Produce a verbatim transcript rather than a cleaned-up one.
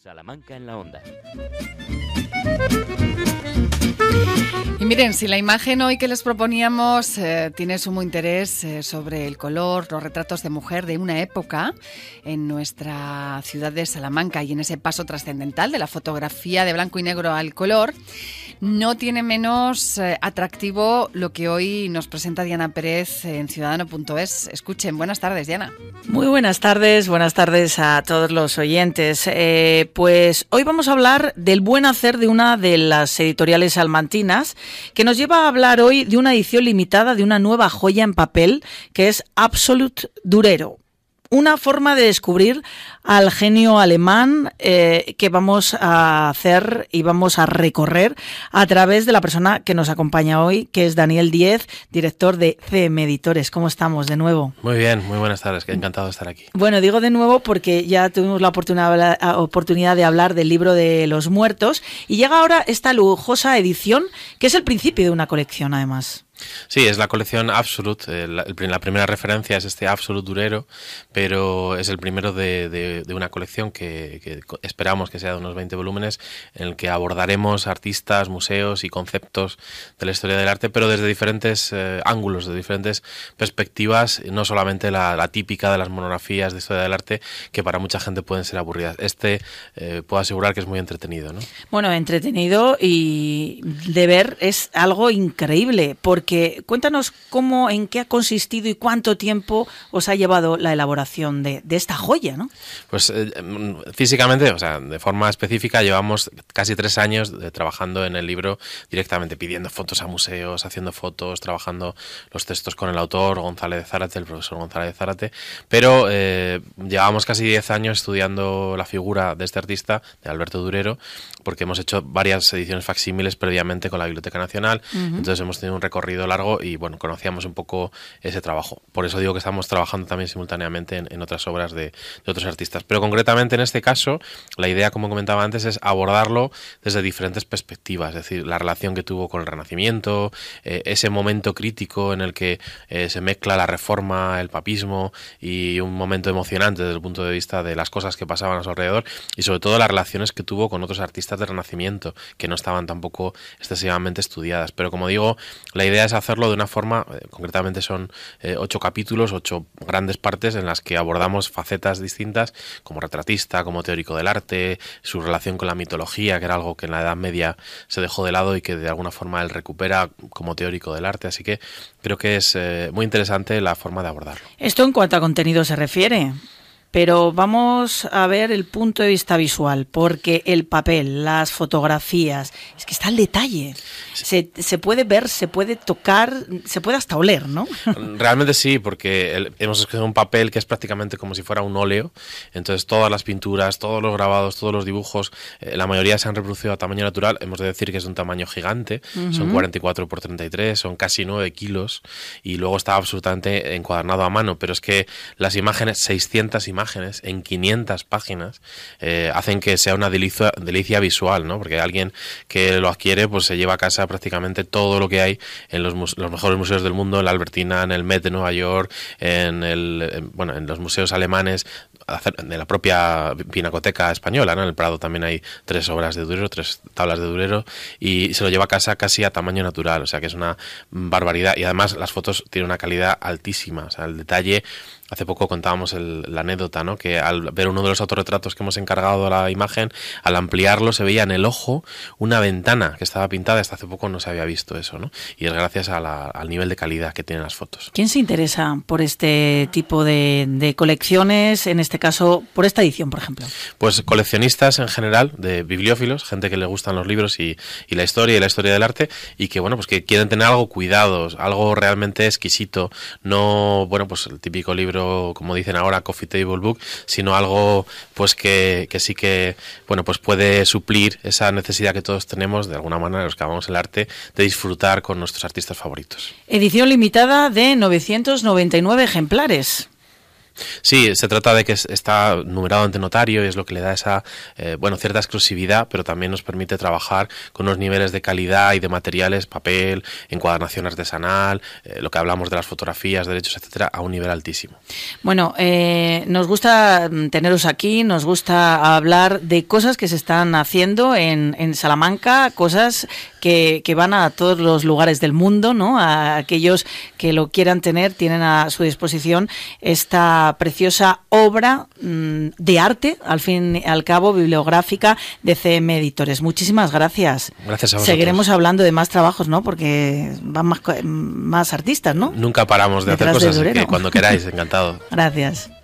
Salamanca en la Onda. Y miren, si la imagen hoy que les proponíamos eh, tiene sumo interés eh, sobre el color, los retratos de mujer de una época en nuestra ciudad de Salamanca y en ese paso trascendental de la fotografía de blanco y negro al color, no tiene menos eh, atractivo lo que hoy nos presenta Diana Pérez en ciudadano punto es. Escuchen, buenas tardes, Diana. Muy buenas tardes, buenas tardes a todos los oyentes. Eh, pues hoy vamos a hablar del buen hacer de una de las editoriales salmantinas, que nos lleva a hablar hoy de una edición limitada de una nueva joya en papel que es Absolut Durero. Una forma de descubrir al genio alemán eh, que vamos a hacer y vamos a recorrer a través de la persona que nos acompaña hoy, que es Daniel Diez, director de C M Editores. ¿Cómo estamos de nuevo? Muy bien, muy buenas tardes, que encantado de estar aquí. Bueno, digo de nuevo porque ya tuvimos la oportunidad, oportunidad de hablar del libro de los muertos y llega ahora esta lujosa edición que es el principio de una colección además. Sí, es la colección Absolut, eh, la, la primera referencia es este Absolut Durero, pero es el primero de, de, de una colección que, que esperamos que sea de unos veinte volúmenes, en el que abordaremos artistas, museos y conceptos de la historia del arte, pero desde diferentes eh, ángulos, de diferentes perspectivas, no solamente la, la típica de las monografías de historia del arte, que para mucha gente pueden ser aburridas. Este eh, puedo asegurar que es muy entretenido, ¿no? Bueno, entretenido y de ver es algo increíble, porque Que, cuéntanos cómo, en qué ha consistido y cuánto tiempo os ha llevado la elaboración de, de esta joya, ¿no? Pues eh, físicamente, o sea, de forma específica, llevamos casi tres años de, trabajando en el libro directamente, pidiendo fotos a museos, haciendo fotos, trabajando los textos con el autor, González de Zárate, el profesor González de Zárate, pero eh, llevamos casi diez años estudiando la figura de este artista, de Alberto Durero, porque hemos hecho varias ediciones facsímiles previamente con la Biblioteca Nacional, uh-huh. Entonces hemos tenido un recorrido largo y bueno, conocíamos un poco ese trabajo. Por eso digo que estamos trabajando también simultáneamente en, en otras obras de, de otros artistas. Pero concretamente en este caso, la idea, como comentaba antes, es abordarlo desde diferentes perspectivas, es decir, la relación que tuvo con el Renacimiento, eh, ese momento crítico en el que eh, se mezcla la Reforma, el papismo y un momento emocionante desde el punto de vista de las cosas que pasaban a su alrededor y sobre todo las relaciones que tuvo con otros artistas del Renacimiento, que no estaban tampoco excesivamente estudiadas. Pero como digo, la idea es hacerlo de una forma, eh, concretamente son eh, ocho capítulos, ocho grandes partes en las que abordamos facetas distintas, como retratista, como teórico del arte, su relación con la mitología, que era algo que en la Edad Media se dejó de lado y que de alguna forma él recupera como teórico del arte, así que creo que es eh, muy interesante la forma de abordarlo. Esto en cuanto a contenido se refiere. Pero vamos a ver el punto de vista visual, porque el papel, las fotografías, es que está el detalle. Se, se puede ver, se puede tocar, se puede hasta oler, ¿no? Realmente sí, porque el, hemos escogido un papel que es prácticamente como si fuera un óleo. Entonces todas las pinturas, todos los grabados, todos los dibujos, eh, la mayoría se han reproducido a tamaño natural. Hemos de decir que es de un tamaño gigante, uh-huh. Son cuarenta y cuatro por treinta y tres, son casi nueve kilos y luego está absolutamente encuadernado a mano. Pero es que las imágenes, seiscientas imágenes, en quinientas páginas eh, hacen que sea una delicia, delicia visual, ¿no? Porque alguien que lo adquiere pues se lleva a casa prácticamente todo lo que hay en los, los mejores museos del mundo, en la Albertina, en el Met de Nueva York, en el en, bueno en los museos alemanes, de la propia Pinacoteca Española, ¿no? En el Prado también hay tres obras de Durero, tres tablas de Durero y se lo lleva a casa casi a tamaño natural, o sea que es una barbaridad y además las fotos tienen una calidad altísima, o sea el detalle. Hace poco contábamos el, la anécdota, ¿no? Que al ver uno de los autorretratos que hemos encargado a la imagen, al ampliarlo se veía en el ojo una ventana que estaba pintada. Hasta hace poco no se había visto eso, ¿no? Y es gracias a la, al nivel de calidad que tienen las fotos. ¿Quién se interesa por este tipo de, de colecciones, en este caso por esta edición, por ejemplo? Pues coleccionistas en general, de bibliófilos, gente que le gustan los libros y, y la historia y la historia del arte y que, bueno, pues que quieren tener algo cuidados, algo realmente exquisito, no, bueno, pues el típico libro, como dicen ahora, coffee table book, sino algo pues que, que sí que bueno pues puede suplir esa necesidad que todos tenemos, de alguna manera los que amamos el arte, de disfrutar con nuestros artistas favoritos. Edición limitada de novecientos noventa y nueve ejemplares. Sí, se trata de que está numerado ante notario y es lo que le da esa, eh, bueno, cierta exclusividad, pero también nos permite trabajar con unos niveles de calidad y de materiales, papel, encuadernación artesanal, eh, lo que hablamos de las fotografías, derechos, etcétera, a un nivel altísimo. Bueno, eh, nos gusta teneros aquí, nos gusta hablar de cosas que se están haciendo en, en Salamanca, cosas que, que van a todos los lugares del mundo, ¿no? A aquellos que lo quieran tener, tienen a su disposición esta preciosa obra mmm, de arte, al fin y al cabo, bibliográfica de C M Editores. Muchísimas gracias. Gracias a vosotros. Seguiremos hablando de más trabajos, ¿no? Porque van más, más artistas, ¿no? Nunca paramos de Detrás hacer cosas, de así que cuando queráis, encantado. Gracias.